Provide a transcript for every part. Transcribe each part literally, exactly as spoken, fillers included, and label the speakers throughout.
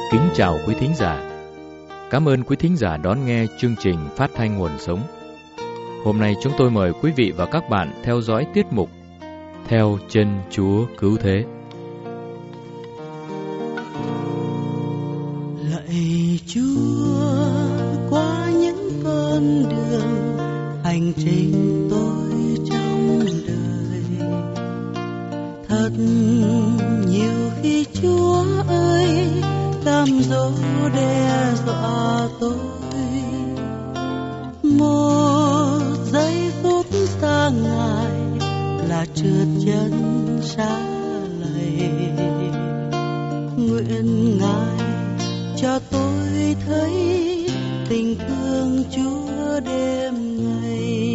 Speaker 1: kính chào quý thính giả. Cảm ơn quý thính giả đón nghe chương trình Phát thanh Nguồn Sống. Hôm nay chúng tôi mời quý vị và các bạn theo dõi tiết mục Theo Chân Chúa Cứu Thế.
Speaker 2: Lạy Chúa, qua những con đường hành trình tôi trong đời, thật nhiều khi Chúa ơi cám dỗ đe dọa tôi. Một giây phút xa Ngài là trượt chân xa lầy. Nguyện Ngài cho tôi thấy tình thương Chúa đêm ngày.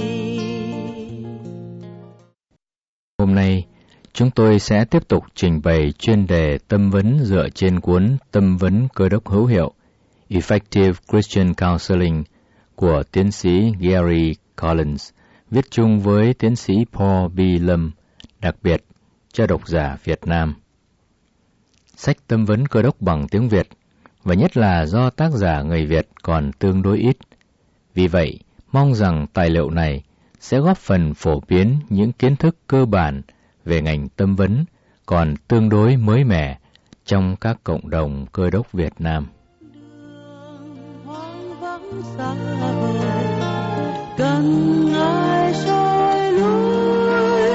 Speaker 1: Hôm nay chúng tôi sẽ tiếp tục trình bày chuyên đề tâm vấn dựa trên cuốn Tâm vấn Cơ đốc hữu hiệu Effective Christian Counseling của tiến sĩ Gary Collins, viết chung với tiến sĩ Paul B. Lâm, đặc biệt cho độc giả Việt Nam. Sách Tâm vấn Cơ đốc bằng tiếng Việt, và nhất là do tác giả người Việt còn tương đối ít. Vì vậy, mong rằng tài liệu này sẽ góp phần phổ biến những kiến thức cơ bản về ngành tâm vấn còn tương đối mới mẻ trong các cộng đồng Cơ đốc Việt Nam.
Speaker 2: Hoang vắng xa vời, cần Ngài soi lối,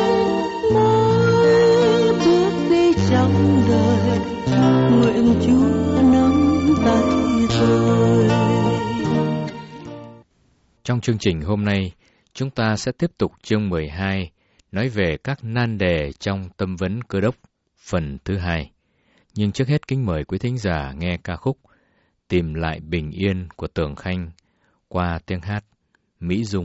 Speaker 2: mỗi bước đi trong đời, nguyện Chúa nắm tay tôi.
Speaker 1: Trong chương trình hôm nay, chúng ta sẽ tiếp tục chương mười hai, nói về các nan đề trong tâm vấn Cơ đốc, phần thứ hai. Nhưng trước hết kính mời quý thính giả nghe ca khúc Tìm Lại Bình Yên của Tường Khanh qua tiếng hát Mỹ Dung.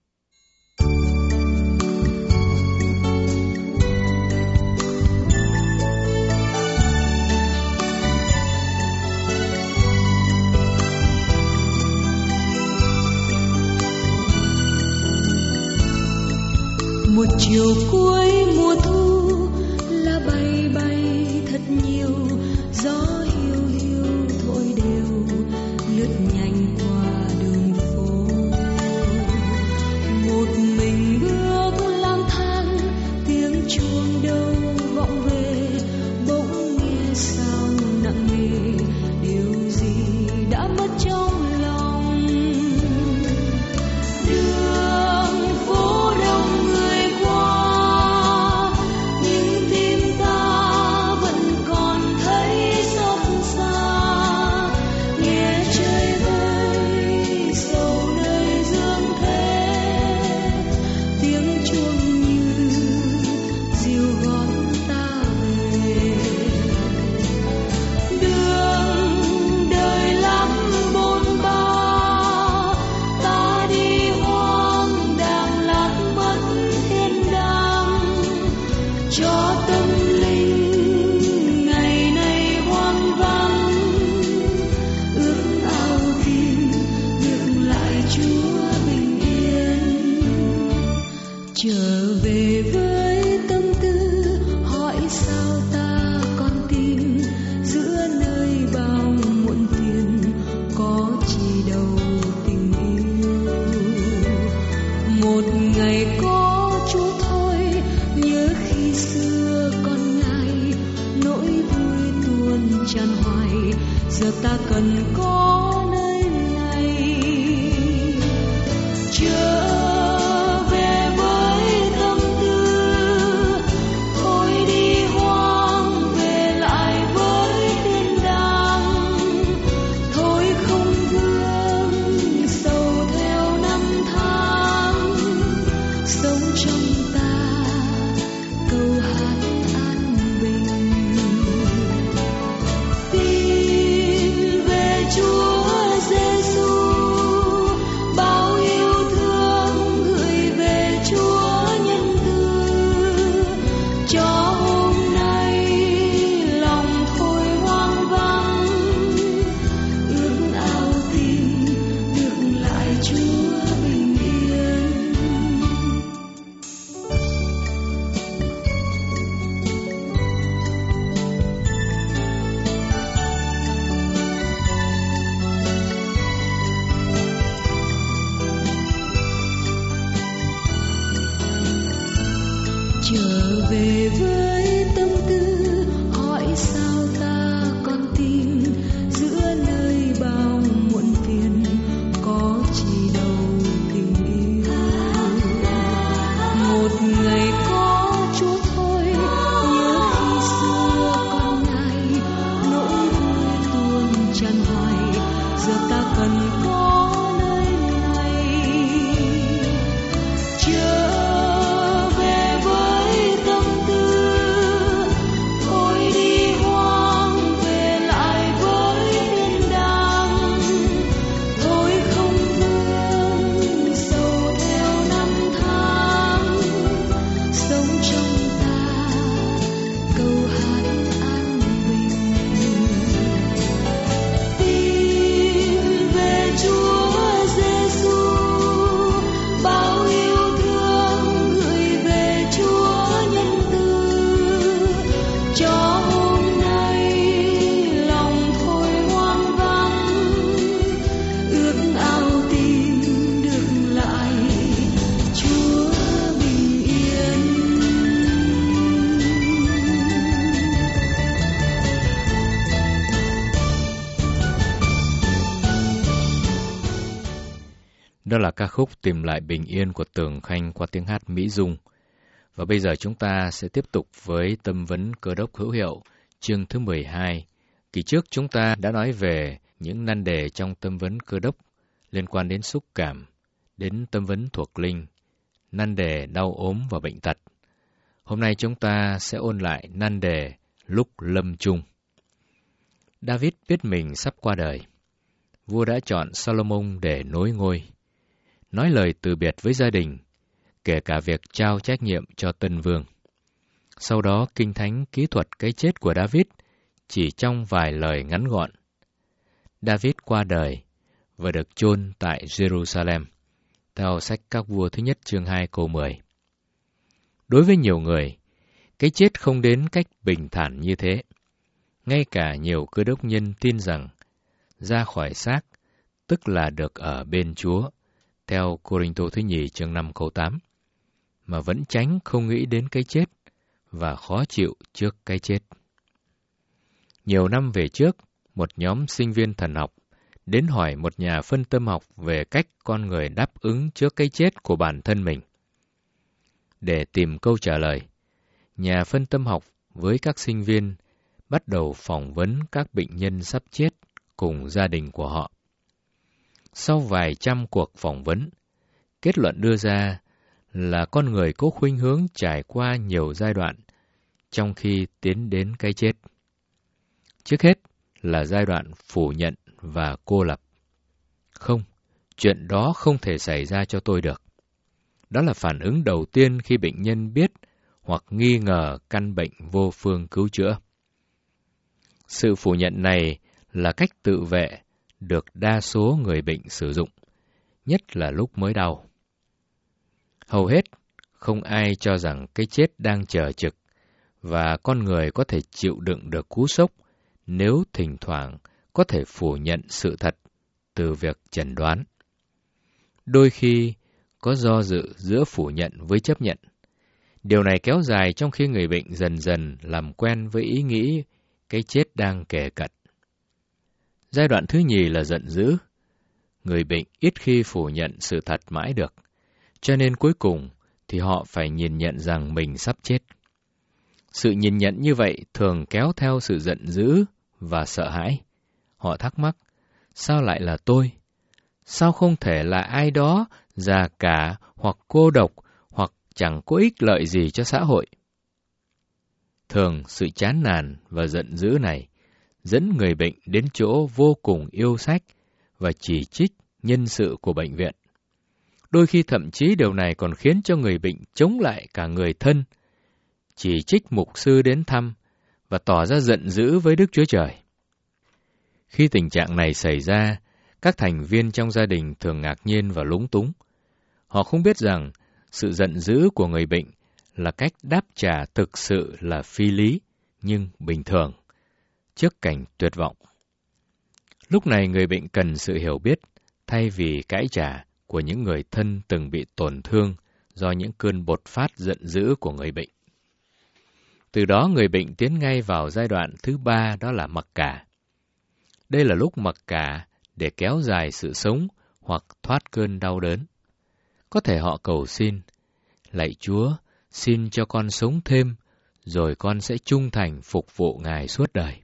Speaker 3: Một chiều cuối mùa thu lá bay bay thật nhiều, gió hiu hiu thổi đều lướt nhanh qua đường phố. Một mình bước lang thang, tiếng chuông đâu vọng về, bỗng nghe sao nặng nề, điều gì đã mất trong lòng. Đường phố đông người qua, nhưng tim ta vẫn còn thấy xót xa. Nghe trời vơi sầu nơi dương thế, tiếng chuông như dìu gót ta về. Đường đời lắm bôn ba, ta đi hoang đàng lạc mất thiên đàng, cho tâm linh ngày nay hoang vắng. Ước ao tìm được lại Chúa bình yên, trở về với tâm tư hỏi sao ta còn tìm, giữa nơi bao muộn phiền có chỉ đầu tình yêu. Một ngày có Chúa thôi, nhớ khi xưa còn Ngài, nỗi vui tuôn tràn hoài, giờ ta cần có nơi này. Trở về với tâm tư, thôi đi hoang về lại với thiên đàng, thôi không vương sầu theo năm tháng, sống trong ta câu hát an bình. Tìm về Chúa trở về với tâm tư hỏi sao ta còn tin giữa nơi bao muộn phiền có chỉ đầu tình yêu. Một ngày có Chúa thôi, nhớ khi xưa con ngài nỗi vui tuôn tràn hoài, giờ ta cần có nơi này. Trở về với tâm tư, thôi đi hoang về lại với thiên đàng, thôi không vương sầu theo năm tháng, sống trong ta câu hát an bình. Tin về Chúa Giêsu, bao yêu thương gửi về Chúa nhân từ, cho hôm nay lòng thôi hoang vắng, ước ao tìm được lại Chúa bình yên.
Speaker 1: Đó là ca khúc Tìm lại bình yên của Tường Khanh qua tiếng hát Mỹ Dung. Và bây giờ chúng ta sẽ tiếp tục với tâm vấn Cơ Đốc hữu hiệu, chương thứ mười hai. Kỳ trước chúng ta đã nói về những nan đề trong tâm vấn Cơ Đốc liên quan đến xúc cảm, đến tâm vấn thuộc linh, nan đề đau ốm và bệnh tật. Hôm nay chúng ta sẽ ôn lại nan đề lúc lâm chung. David biết mình sắp qua đời. Vua đã chọn Solomon để nối ngôi, nói lời từ biệt với gia đình, kể cả việc trao trách nhiệm cho tân vương. Sau đó, Kinh Thánh kỹ thuật cái chết của David chỉ trong vài lời ngắn gọn. David qua đời và được chôn tại Jerusalem, theo sách Các Vua thứ nhất chương hai câu mười. Đối với nhiều người, cái chết không đến cách bình thản như thế. Ngay cả nhiều Cơ Đốc nhân tin rằng ra khỏi xác, tức là được ở bên Chúa, theo Cô-rinh-tô thứ nhì chương năm câu tám, mà vẫn tránh không nghĩ đến cái chết và khó chịu trước cái chết. Nhiều năm về trước, một nhóm sinh viên thần học đến hỏi một nhà phân tâm học về cách con người đáp ứng trước cái chết của bản thân mình. Để tìm câu trả lời, nhà phân tâm học với các sinh viên bắt đầu phỏng vấn các bệnh nhân sắp chết cùng gia đình của họ. Sau vài trăm cuộc phỏng vấn, kết luận đưa ra là con người có khuynh hướng trải qua nhiều giai đoạn trong khi tiến đến cái chết. Trước hết là giai đoạn phủ nhận và cô lập. Không, chuyện đó không thể xảy ra cho tôi được. Đó là phản ứng đầu tiên khi bệnh nhân biết hoặc nghi ngờ căn bệnh vô phương cứu chữa. Sự phủ nhận này là cách tự vệ được đa số người bệnh sử dụng, nhất là lúc mới đau. Hầu hết, không ai cho rằng cái chết đang chờ trực và con người có thể chịu đựng được cú sốc nếu thỉnh thoảng có thể phủ nhận sự thật từ việc chẩn đoán. Đôi khi có do dự giữa phủ nhận với chấp nhận. Điều này kéo dài trong khi người bệnh dần dần làm quen với ý nghĩ cái chết đang kề cận. Giai đoạn thứ nhì là giận dữ. Người bệnh ít khi phủ nhận sự thật mãi được, cho nên cuối cùng thì họ phải nhìn nhận rằng mình sắp chết. Sự nhìn nhận như vậy thường kéo theo sự giận dữ và sợ hãi. Họ thắc mắc, sao lại là tôi? Sao không thể là ai đó già cả hoặc cô độc hoặc chẳng có ích lợi gì cho xã hội? Thường sự chán nản và giận dữ này dẫn người bệnh đến chỗ vô cùng yêu sách và chỉ trích nhân sự của bệnh viện. Đôi khi thậm chí điều này còn khiến cho người bệnh chống lại cả người thân, chỉ trích mục sư đến thăm và tỏ ra giận dữ với Đức Chúa Trời. Khi tình trạng này xảy ra, các thành viên trong gia đình thường ngạc nhiên và lúng túng. Họ không biết rằng sự giận dữ của người bệnh là cách đáp trả thực sự là phi lý, nhưng bình thường, trước cảnh tuyệt vọng. Lúc này người bệnh cần sự hiểu biết, thay vì cãi trả của những người thân từng bị tổn thương do những cơn bột phát giận dữ của người bệnh. Từ đó người bệnh tiến ngay vào giai đoạn thứ ba, đó là mặc cả. Đây là lúc mặc cả để kéo dài sự sống hoặc thoát cơn đau đớn. Có thể họ cầu xin, lạy Chúa, xin cho con sống thêm, rồi con sẽ trung thành phục vụ Ngài suốt đời.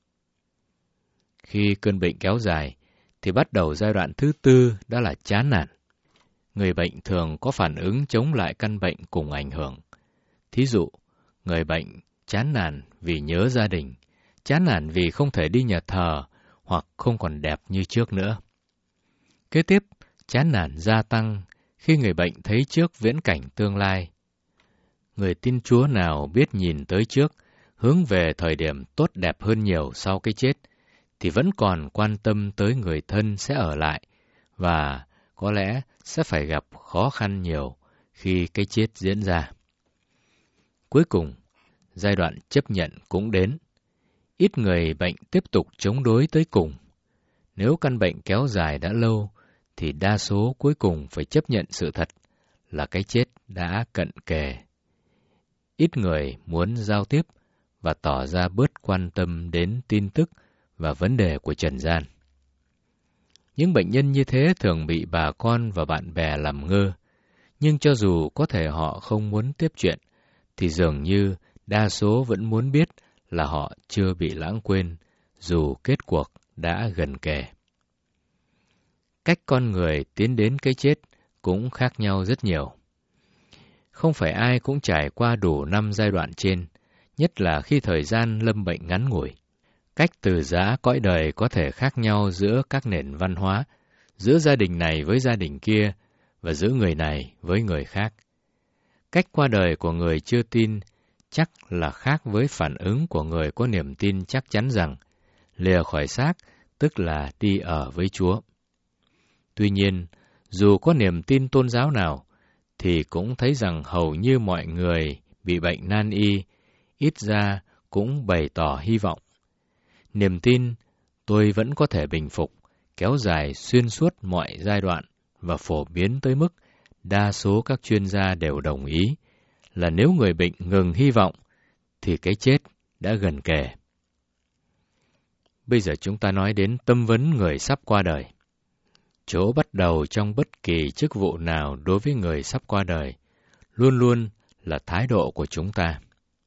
Speaker 1: Khi cơn bệnh kéo dài, thì bắt đầu giai đoạn thứ tư, đó là chán nản. Người bệnh thường có phản ứng chống lại căn bệnh cùng ảnh hưởng. Thí dụ, người bệnh chán nản vì nhớ gia đình, chán nản vì không thể đi nhà thờ hoặc không còn đẹp như trước nữa. Kế tiếp, chán nản gia tăng khi người bệnh thấy trước viễn cảnh tương lai. Người tin Chúa nào biết nhìn tới trước, hướng về thời điểm tốt đẹp hơn nhiều sau cái chết, thì vẫn còn quan tâm tới người thân sẽ ở lại, và có lẽ sẽ phải gặp khó khăn nhiều khi cái chết diễn ra. Cuối cùng, giai đoạn chấp nhận cũng đến. Ít người bệnh tiếp tục chống đối tới cùng. Nếu căn bệnh kéo dài đã lâu, thì đa số cuối cùng phải chấp nhận sự thật là cái chết đã cận kề. Ít người muốn giao tiếp và tỏ ra bớt quan tâm đến tin tức và vấn đề của trần gian. Những bệnh nhân như thế thường bị bà con và bạn bè làm ngơ, nhưng cho dù có thể họ không muốn tiếp chuyện, thì dường như đa số vẫn muốn biết là họ chưa bị lãng quên, dù kết cuộc đã gần kề. Cách con người tiến đến cái chết cũng khác nhau rất nhiều. Không phải ai cũng trải qua đủ năm giai đoạn trên, nhất là khi thời gian lâm bệnh ngắn ngủi. Cách từ giã cõi đời có thể khác nhau giữa các nền văn hóa, giữa gia đình này với gia đình kia, và giữa người này với người khác. Cách qua đời của người chưa tin chắc là khác với phản ứng của người có niềm tin chắc chắn rằng lìa khỏi xác tức là đi ở với Chúa. Tuy nhiên, dù có niềm tin tôn giáo nào, thì cũng thấy rằng hầu như mọi người bị bệnh nan y, ít ra cũng bày tỏ hy vọng. Niềm tin tôi vẫn có thể bình phục, kéo dài xuyên suốt mọi giai đoạn và phổ biến tới mức đa số các chuyên gia đều đồng ý là nếu người bệnh ngừng hy vọng thì cái chết đã gần kề. Bây giờ chúng ta nói đến tâm vấn người sắp qua đời. Chỗ bắt đầu trong bất kỳ chức vụ nào đối với người sắp qua đời luôn luôn là thái độ của chúng ta.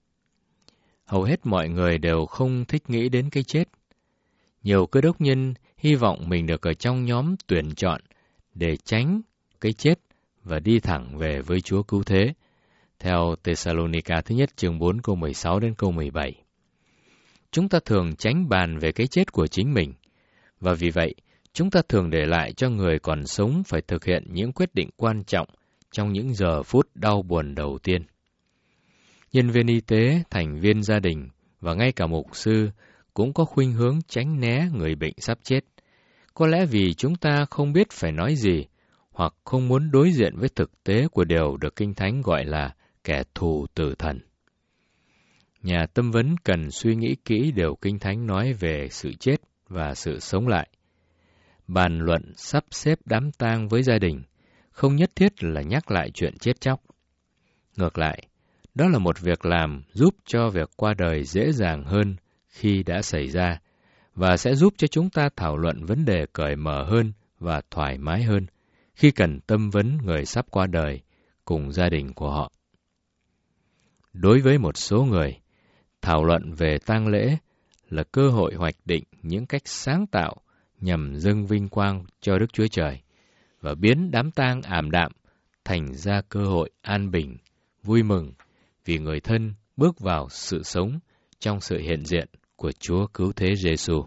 Speaker 1: Hầu hết mọi người đều không thích nghĩ đến cái chết. Nhiều cơ đốc nhân hy vọng mình được ở trong nhóm tuyển chọn để tránh cái chết và đi thẳng về với Chúa Cứu Thế, theo Thessalonica thứ nhất chương bốn câu mười sáu đến câu mười bảy. Chúng ta thường tránh bàn về cái chết của chính mình, và vì vậy, chúng ta thường để lại cho người còn sống phải thực hiện những quyết định quan trọng trong những giờ phút đau buồn đầu tiên. Nhân viên y tế, thành viên gia đình và ngay cả mục sư cũng có khuynh hướng tránh né người bệnh sắp chết. Có lẽ vì chúng ta không biết phải nói gì, hoặc không muốn đối diện với thực tế của điều được Kinh Thánh gọi là kẻ thù tử thần. Nhà tâm vấn cần suy nghĩ kỹ điều Kinh Thánh nói về sự chết và sự sống lại. Bàn luận sắp xếp đám tang với gia đình không nhất thiết là nhắc lại chuyện chết chóc. Ngược lại, đó là một việc làm giúp cho việc qua đời dễ dàng hơn khi đã xảy ra, và sẽ giúp cho chúng ta thảo luận vấn đề cởi mở hơn và thoải mái hơn khi cần tâm vấn người sắp qua đời cùng gia đình của họ. Đối với một số người, thảo luận về tang lễ là cơ hội hoạch định những cách sáng tạo nhằm dâng vinh quang cho Đức Chúa Trời và biến đám tang ảm đạm thành ra cơ hội an bình, vui mừng vì người thân bước vào sự sống trong sự hiện diện của Chúa Cứu Thế Giêsu.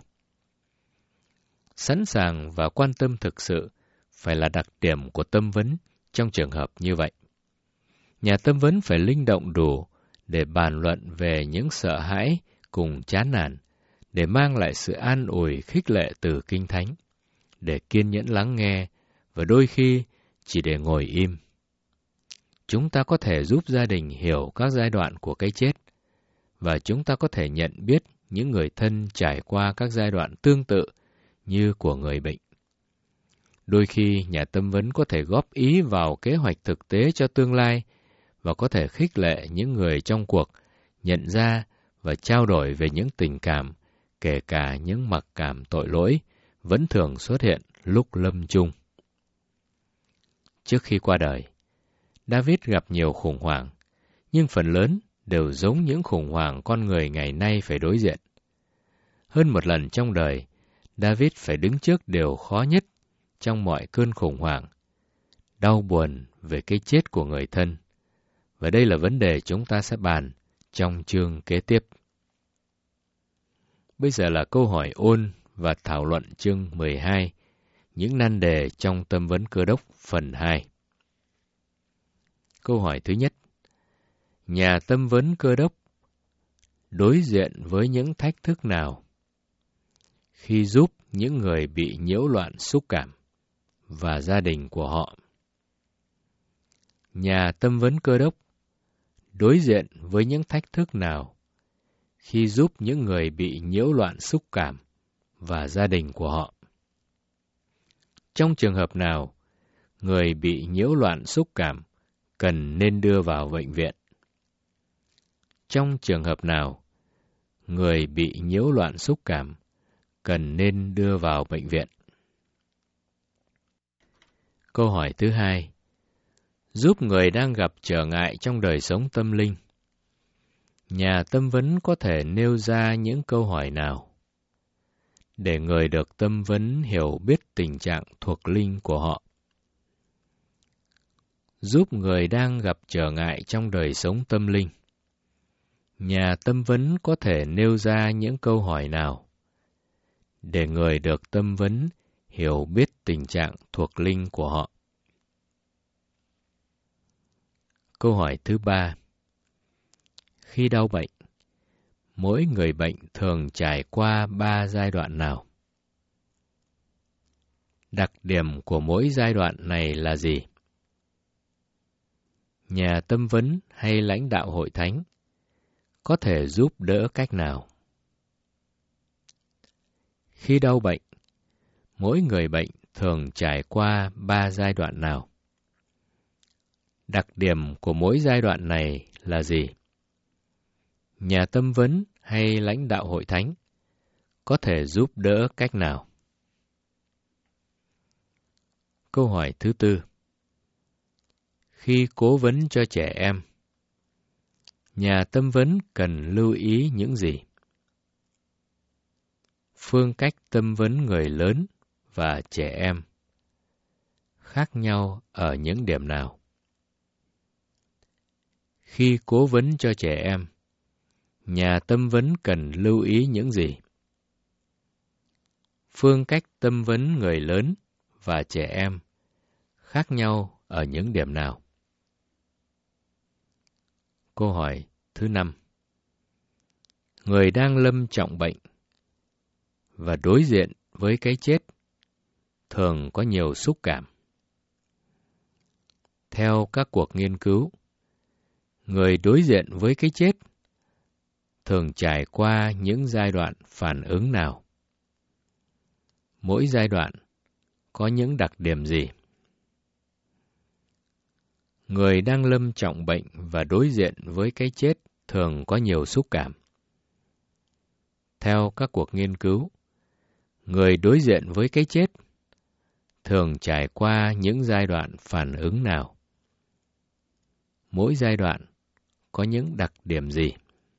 Speaker 1: Sẵn sàng và quan tâm thực sự phải là đặc điểm của tâm vấn trong trường hợp như vậy. Nhà tâm vấn phải linh động đủ để bàn luận về những sợ hãi cùng chán nản, để mang lại sự an ủi khích lệ từ Kinh Thánh, để kiên nhẫn lắng nghe và đôi khi chỉ để ngồi im. Chúng ta có thể giúp gia đình hiểu các giai đoạn của cái chết, và chúng ta có thể nhận biết những người thân trải qua các giai đoạn tương tự như của người bệnh. Đôi khi, nhà tâm vấn có thể góp ý vào kế hoạch thực tế cho tương lai và có thể khích lệ những người trong cuộc nhận ra và trao đổi về những tình cảm, kể cả những mặc cảm tội lỗi, vẫn thường xuất hiện lúc lâm chung. Trước khi qua đời, David gặp nhiều khủng hoảng, nhưng phần lớn đều giống những khủng hoảng con người ngày nay phải đối diện. Hơn một lần trong đời, David phải đứng trước điều khó nhất trong mọi cơn khủng hoảng, đau buồn về cái chết của người thân. Và đây là vấn đề chúng ta sẽ bàn trong chương kế tiếp. Bây giờ là câu hỏi ôn và thảo luận chương mười hai, những nan đề trong tâm vấn Cơ Đốc phần hai. Câu hỏi thứ nhất: nhà tâm vấn Cơ Đốc đối diện với những thách thức nào khi giúp những người bị nhiễu loạn xúc cảm và gia đình của họ? Nhà tâm vấn Cơ Đốc đối diện với những thách thức nào khi giúp những người bị nhiễu loạn xúc cảm và gia đình của họ? Trong trường hợp nào, người bị nhiễu loạn xúc cảm cần nên đưa vào bệnh viện? Trong trường hợp nào, người bị nhiễu loạn xúc cảm cần nên đưa vào bệnh viện? Câu hỏi thứ hai: giúp người đang gặp trở ngại trong đời sống tâm linh, nhà tâm vấn có thể nêu ra những câu hỏi nào để người được tâm vấn hiểu biết tình trạng thuộc linh của họ? Giúp người đang gặp trở ngại trong đời sống tâm linh, nhà tâm vấn có thể nêu ra những câu hỏi nào để người được tâm vấn hiểu biết tình trạng thuộc linh của họ? Câu hỏi thứ ba: khi đau bệnh, mỗi người bệnh thường trải qua ba giai đoạn nào? Đặc điểm của mỗi giai đoạn này là gì? Nhà tâm vấn hay lãnh đạo hội thánh có thể giúp đỡ cách nào? Khi đau bệnh, mỗi người bệnh thường trải qua ba giai đoạn nào? Đặc điểm của mỗi giai đoạn này là gì? Nhà tâm vấn hay lãnh đạo hội thánh có thể giúp đỡ cách nào? Câu hỏi thứ tư: khi cố vấn cho trẻ em, nhà tâm vấn cần lưu ý những gì? Phương cách tâm vấn người lớn và trẻ em khác nhau ở những điểm nào? Khi cố vấn cho trẻ em, nhà tâm vấn cần lưu ý những gì? Phương cách tâm vấn người lớn và trẻ em khác nhau ở những điểm nào? Câu hỏi thứ năm: người đang lâm trọng bệnh và đối diện với cái chết thường có nhiều xúc cảm. Theo các cuộc nghiên cứu, người đối diện với cái chết thường trải qua những giai đoạn phản ứng nào? Mỗi giai đoạn có những đặc điểm gì? Người đang lâm trọng bệnh và đối diện với cái chết thường có nhiều xúc cảm. Theo các cuộc nghiên cứu, người đối diện với cái chết thường trải qua những giai đoạn phản ứng nào? Mỗi giai đoạn có những đặc điểm gì?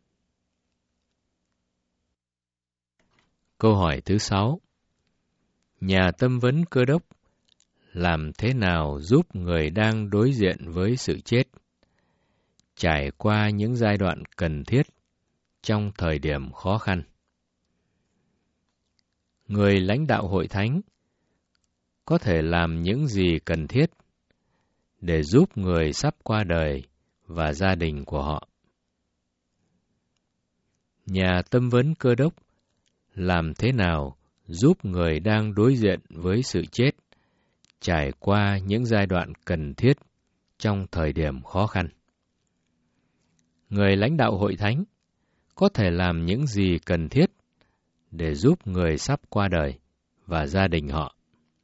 Speaker 1: Câu hỏi thứ sáu: nhà tâm vấn Cơ Đốc làm thế nào giúp người đang đối diện với sự chết trải qua những giai đoạn cần thiết trong thời điểm khó khăn? Người lãnh đạo hội thánh có thể làm những gì cần thiết để giúp người sắp qua đời và gia đình của họ? Nhà tâm vấn Cơ Đốc làm thế nào giúp người đang đối diện với sự chết trải qua những giai đoạn cần thiết trong thời điểm khó khăn? Người lãnh đạo hội thánh có thể làm những gì cần thiết để giúp người sắp qua đời và gia đình họ?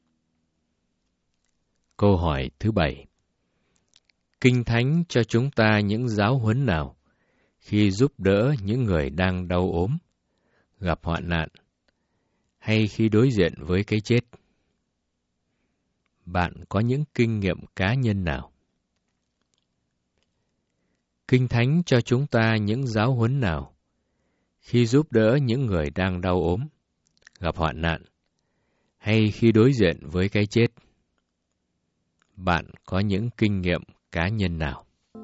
Speaker 1: Câu hỏi thứ bảy: Kinh Thánh cho chúng ta những giáo huấn nào khi giúp đỡ những người đang đau ốm, gặp hoạn nạn, hay khi đối diện với cái chết? Bạn có những kinh nghiệm cá nhân nào? Kinh Thánh cho chúng ta những giáo huấn nào khi giúp đỡ những người đang đau ốm, gặp hoạn nạn, hay khi đối diện với cái chết? Bạn có những kinh nghiệm cá nhân nào?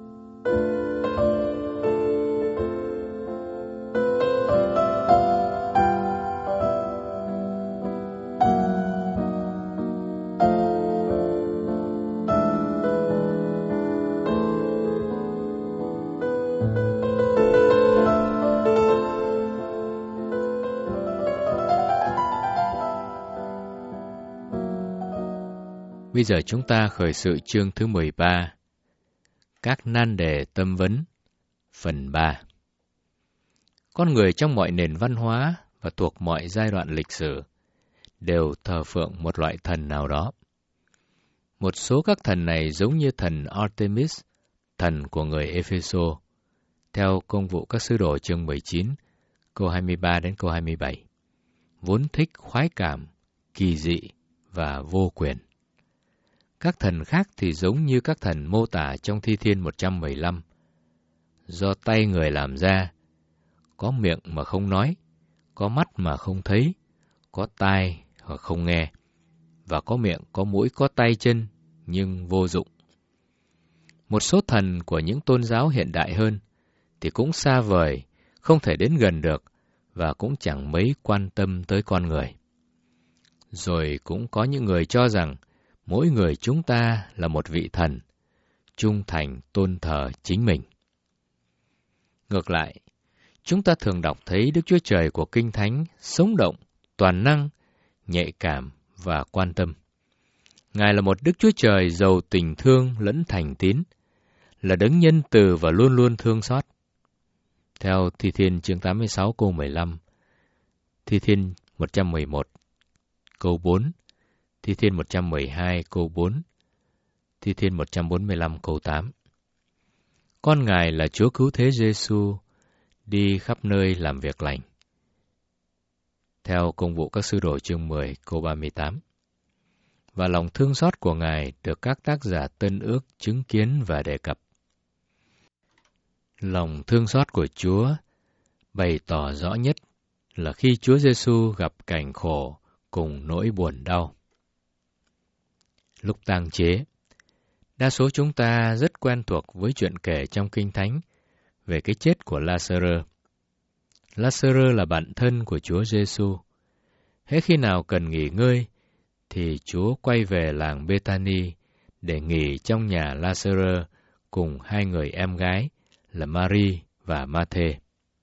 Speaker 1: Bây giờ chúng ta khởi sự chương thứ mười ba, các nan đề tâm vấn, phần ba. Con người trong mọi nền văn hóa và thuộc mọi giai đoạn lịch sử đều thờ phượng một loại thần nào đó. Một số các thần này giống như thần Artemis, thần của người Epheso, theo Công vụ các sứ đồ chương mười chín, câu hai mươi ba đến câu hai mươi bảy, vốn thích khoái cảm, kỳ dị và vô quyền. Các thần khác thì giống như các thần mô tả trong Thi Thiên một trăm mười lăm, do tay người làm ra, có miệng mà không nói, có mắt mà không thấy, có tai mà không nghe, và có miệng, có mũi, có tay chân, nhưng vô dụng. Một số thần của những tôn giáo hiện đại hơn thì cũng xa vời, không thể đến gần được, và cũng chẳng mấy quan tâm tới con người. Rồi cũng có những người cho rằng mỗi người chúng ta là một vị thần, trung thành tôn thờ chính mình. Ngược lại, chúng ta thường đọc thấy Đức Chúa Trời của Kinh Thánh sống động, toàn năng, nhạy cảm và quan tâm. Ngài là một Đức Chúa Trời giàu tình thương lẫn thành tín, là đấng nhân từ và luôn luôn thương xót. Theo Thi Thiên chương tám mươi sáu câu mười lăm, Thi Thiên một trăm mười một câu bốn, Thi Thiên một trăm mười hai câu bốn, Thi Thiên một trăm bốn mươi lăm câu tám. Con Ngài là Chúa Cứu Thế Giêsu đi khắp nơi làm việc lành. Theo Công vụ các sứ đồ chương mười câu ba mươi tám. Và lòng thương xót của Ngài được các tác giả Tân Ước chứng kiến và đề cập. Lòng thương xót của Chúa bày tỏ rõ nhất là khi Chúa Giêsu gặp cảnh khổ cùng nỗi buồn đau. Lúc tang chế, đa số chúng ta rất quen thuộc với chuyện kể trong Kinh Thánh về cái chết của La-sơ-rơ. La-sơ-rơ là bạn thân của Chúa Giêsu. Hễ khi nào cần nghỉ ngơi, thì Chúa quay về làng Bê-tha-ni để nghỉ trong nhà La-sơ-rơ cùng hai người em gái là Ma-ri và Ma-thê.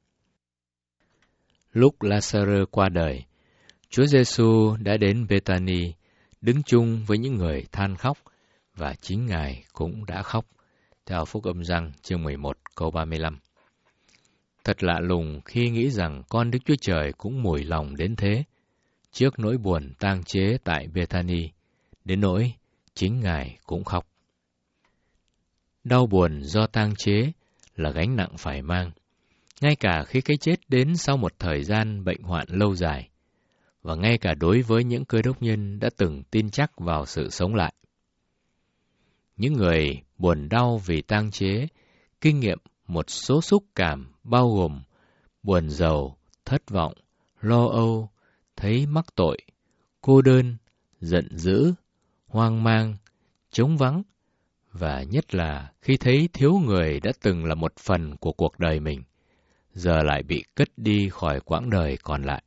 Speaker 1: Lúc La-sơ-rơ qua đời, Chúa Giêsu đã đến Bê-tha-ni, đứng chung với những người than khóc, và chính Ngài cũng đã khóc, theo Phúc Âm Giăng chương mười một câu ba mươi lăm. Thật lạ lùng khi nghĩ rằng con Đức Chúa Trời cũng mùi lòng đến thế, trước nỗi buồn tang chế tại Bê-tha-ni, đến nỗi chính Ngài cũng khóc. Đau buồn do tang chế là gánh nặng phải mang, ngay cả khi cái chết đến sau một thời gian bệnh hoạn lâu dài, và ngay cả đối với những Cơ Đốc nhân đã từng tin chắc vào sự sống lại. Những người buồn đau vì tang chế kinh nghiệm một số xúc cảm bao gồm buồn rầu, thất vọng, lo âu, thấy mắc tội, cô đơn, giận dữ, hoang mang, trống vắng, và nhất là khi thấy thiếu người đã từng là một phần của cuộc đời mình, giờ lại bị cất đi khỏi quãng đời còn lại.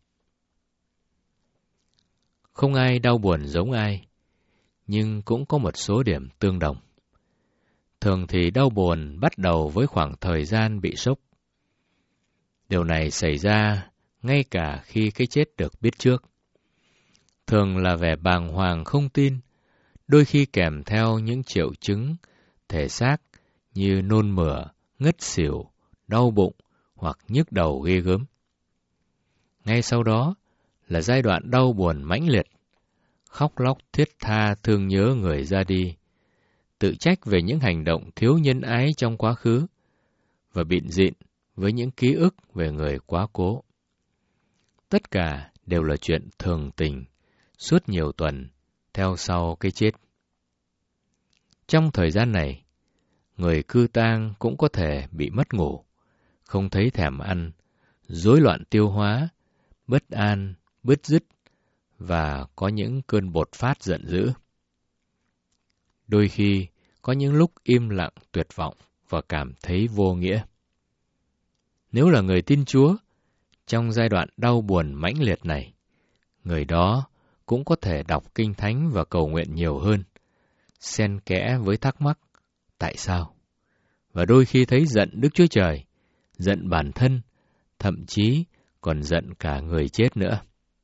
Speaker 1: Không ai đau buồn giống ai, nhưng cũng có một số điểm tương đồng. Thường thì đau buồn bắt đầu với khoảng thời gian bị sốc. Điều này xảy ra ngay cả khi cái chết được biết trước. Thường là vẻ bàng hoàng không tin, đôi khi kèm theo những triệu chứng thể xác như nôn mửa, ngất xỉu, đau bụng hoặc nhức đầu ghê gớm. Ngay sau đó là giai đoạn đau buồn mãnh liệt, khóc lóc thiết tha thương nhớ người ra đi, tự trách về những hành động thiếu nhân ái trong quá khứ, và bịn dịn với những ký ức về người quá cố. Tất cả đều là chuyện thường tình, suốt nhiều tuần, theo sau cái chết. Trong thời gian này, người cư tang cũng có thể bị mất ngủ, không thấy thèm ăn, rối loạn tiêu hóa, bất an, bứt rứt và có những cơn bột phát giận dữ. Đôi khi, có những lúc im lặng tuyệt vọng và cảm thấy vô nghĩa. Nếu là người tin Chúa, trong giai đoạn đau buồn mãnh liệt này, người đó cũng có thể đọc Kinh Thánh và cầu nguyện nhiều hơn, xen kẽ với thắc mắc, tại sao? Và đôi khi thấy giận Đức Chúa Trời, giận bản thân, thậm chí còn giận cả người chết nữa.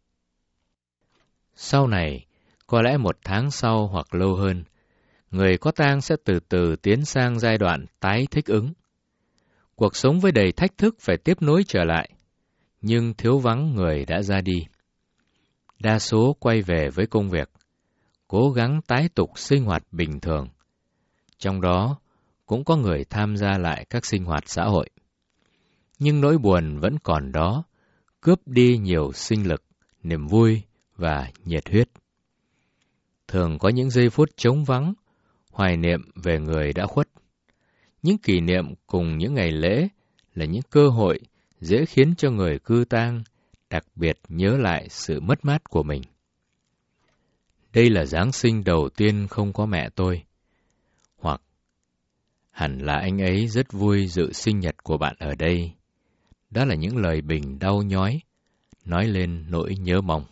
Speaker 1: Sau này, có lẽ một tháng sau hoặc lâu hơn, người có tang sẽ từ từ tiến sang giai đoạn tái thích ứng. Cuộc sống với đầy thách thức phải tiếp nối trở lại, nhưng thiếu vắng người đã ra đi. Đa số quay về với công việc, cố gắng tái tục sinh hoạt bình thường. Trong đó, cũng có người tham gia lại các sinh hoạt xã hội. Nhưng nỗi buồn vẫn còn đó, cướp đi nhiều sinh lực, niềm vui và nhiệt huyết. Thường có những giây phút trống vắng, hoài niệm về người đã khuất. Những kỷ niệm cùng những ngày lễ là những cơ hội dễ khiến cho người cư tang đặc biệt nhớ lại sự mất mát của mình. Đây là Giáng sinh đầu tiên không có mẹ tôi. Hoặc, hẳn là anh ấy rất vui dự sinh nhật của bạn ở đây. Đó là những lời bình đau nhói, nói lên nỗi nhớ mong.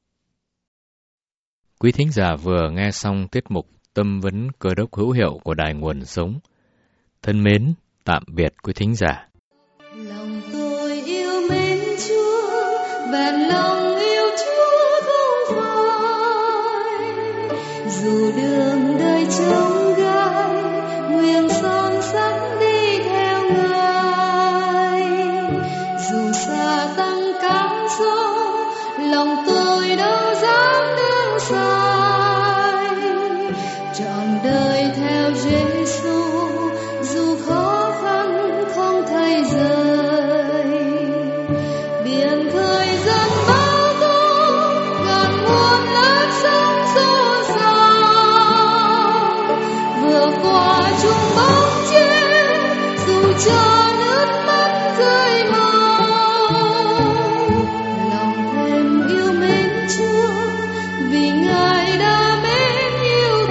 Speaker 1: Quý thính giả vừa nghe xong tiết mục Tâm vấn Cơ đốc hữu hiệu của Đài Nguồn Sống. Thân mến, tạm biệt quý thính giả.
Speaker 3: Lòng tôi yêu mến Chúa, vẹn lòng yêu Chúa không phai. Dù đường đời trông gai, nguyện son sắt đi theo Ngài. Dù xa tăng cám dỗ, lòng tôi đâu dám nương sai. Trọn đời theo Giêsu, dù khó khăn không thay rời. Biển khơi dâng bao tố, ngàn muôn lớp sóng xô xao. Vượt qua chung bóng chết, dù cho nước mắt rơi mau. Lòng thêm yêu mến Chúa, vì Ngài đã mến yêu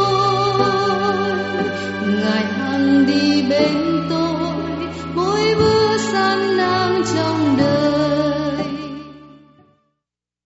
Speaker 3: tôi. Ngài hằng đi bên tôi, mỗi bữa san nang trong đời.